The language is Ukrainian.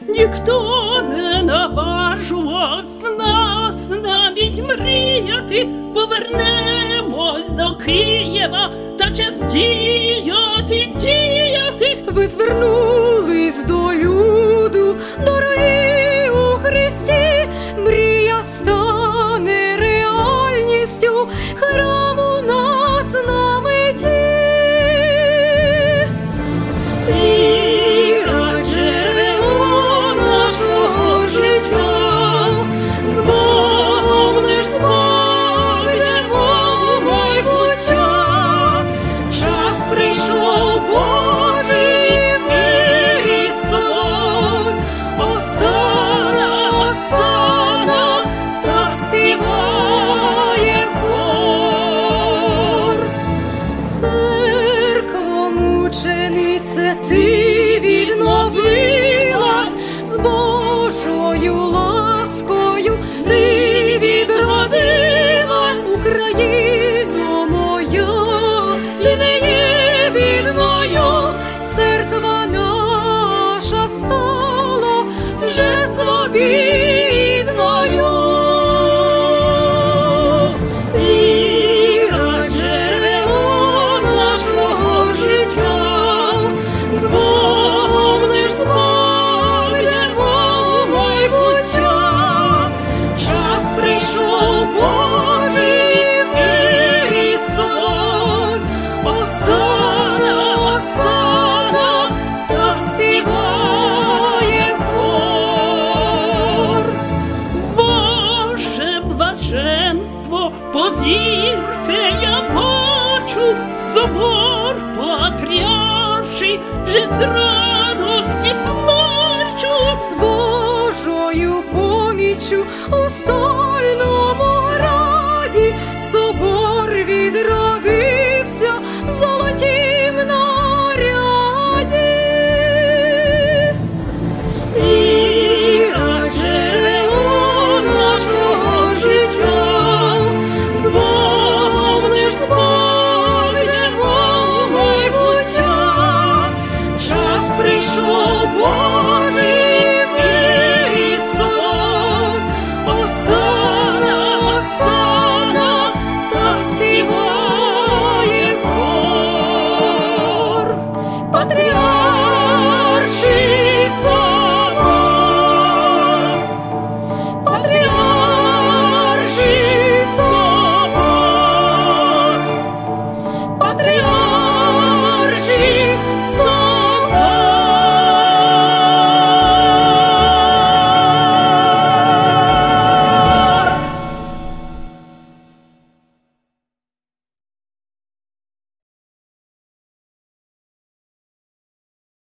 ніхто не наважував з нас навіть мріяти. Повернемось до Києва та час діяти, діяти. Ви звернулись до люду, дорогі у Христі, мрія стане реальністю, храм у нас на меті. Віра – джерело нашого життя, з Богом лиш з Богом йдемо у майбуття. Час прийшов Божий мир і сон, осана, осана, так співає хор. Церкво мучениця, ти відновилась, з Божою ласкою ти відродилась. Україно моя, ти не є бідною, церква наша стала вже свобідною. Віра – джерело нашого життя, з Богом лиш з Богом йдемо у майбуття. Час прийшов Божий мир і сон, осана, осана, так співає хор. Ваше блаженство, повірте, я бачу, собор патріарший вже з радості плачу. З Божою поміччю у